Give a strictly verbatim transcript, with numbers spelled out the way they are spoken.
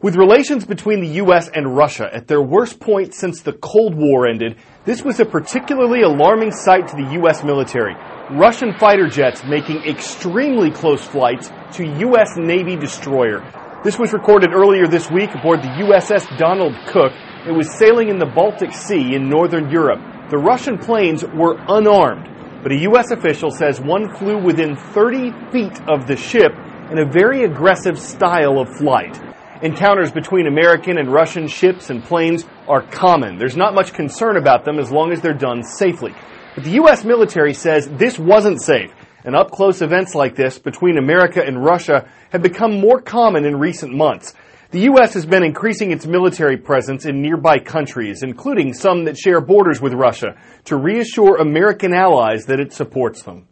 With relations between the U S and Russia at their worst point since the Cold War ended, this was a particularly alarming sight to the U S military. Russian fighter jets making extremely close flights to U S Navy destroyer. This was recorded earlier this week aboard the U S S Donald Cook. It was sailing in the Baltic Sea in northern Europe. The Russian planes were unarmed, but a U S official says one flew within thirty feet of the ship in a very aggressive style of flight. Encounters between American and Russian ships and planes are common. There's not much concern about them as long as they're done safely. But the U S military says this wasn't safe, and up-close events like this between America and Russia have become more common in recent months. The U S has been increasing its military presence in nearby countries, including some that share borders with Russia, to reassure American allies that it supports them.